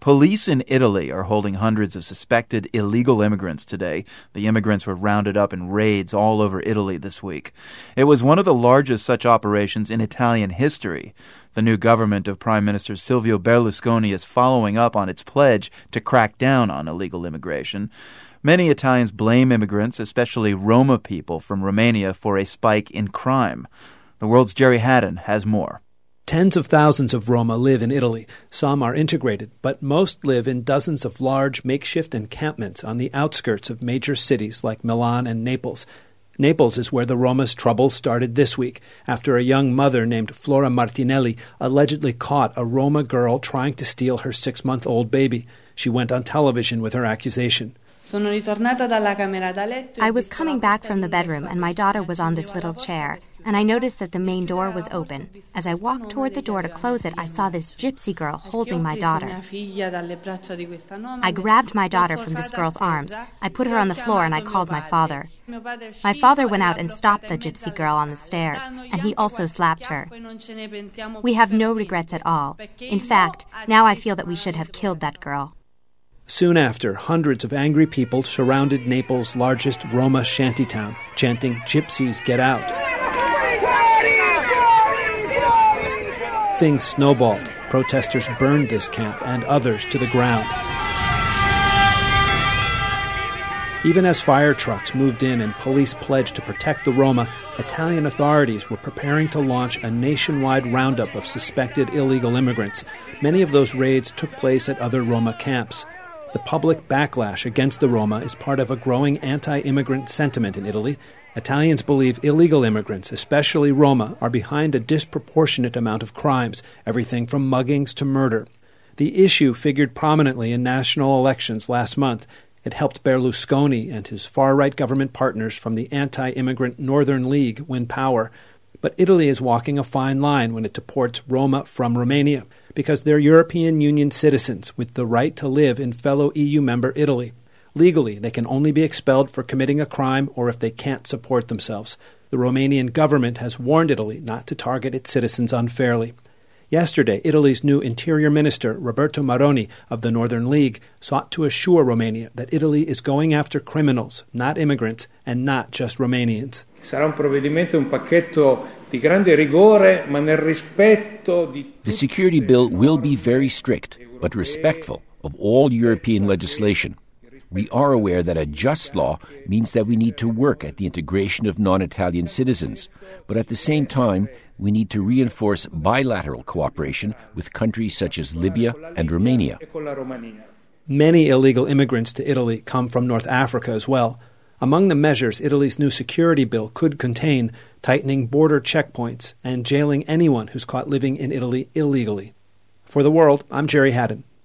Police in Italy are holding hundreds of suspected illegal immigrants today. The immigrants were rounded up in raids all over Italy this week. It was one of the largest such operations in Italian history. The new government of Prime Minister Silvio Berlusconi is following up on its pledge to crack down on illegal immigration. Many Italians blame immigrants, especially Roma people from Romania, for a spike in crime. The World's Jerry Haddon has more. Tens of thousands of Roma live in Italy. Some are integrated, but most live in dozens of large makeshift encampments on the outskirts of major cities like Milan and Naples. Naples is where the Roma's trouble started this week, after a young mother named Flora Martinelli allegedly caught a Roma girl trying to steal her 6-month-old baby. She went on television with her accusation. I was coming back from the bedroom and my daughter was on this little chair, and I noticed that the main door was open. As I walked toward the door to close it, I saw this gypsy girl holding my daughter. I grabbed my daughter from this girl's arms. I put her on the floor and I called my father. My father went out and stopped the gypsy girl on the stairs, and he also slapped her. We have no regrets at all. In fact, now I feel that we should have killed that girl. Soon after, hundreds of angry people surrounded Naples' largest Roma shantytown, chanting, "Gypsies, get out." Things snowballed. Protesters burned this camp and others to the ground. Even as fire trucks moved in and police pledged to protect the Roma, Italian authorities were preparing to launch a nationwide roundup of suspected illegal immigrants. Many of those raids took place at other Roma camps. The public backlash against the Roma is part of a growing anti-immigrant sentiment in Italy. Italians believe illegal immigrants, especially Roma, are behind a disproportionate amount of crimes, everything from muggings to murder. The issue figured prominently in national elections last month. It helped Berlusconi and his far-right government partners from the anti-immigrant Northern League win power. But Italy is walking a fine line when it deports Roma from Romania, because they're European Union citizens with the right to live in fellow EU member Italy. Legally, they can only be expelled for committing a crime or if they can't support themselves. The Romanian government has warned Italy not to target its citizens unfairly. Yesterday, Italy's new Interior Minister, Roberto Maroni, of the Northern League, sought to assure Romania that Italy is going after criminals, not immigrants, and not just Romanians. The security bill will be very strict, but respectful of all European legislation. We are aware that a just law means that we need to work at the integration of non-Italian citizens, but at the same time, we need to reinforce bilateral cooperation with countries such as Libya and Romania. Many illegal immigrants to Italy come from North Africa as well. Among the measures Italy's new security bill could contain tightening border checkpoints and jailing anyone who's caught living in Italy illegally. For The World, I'm Jerry Haddon.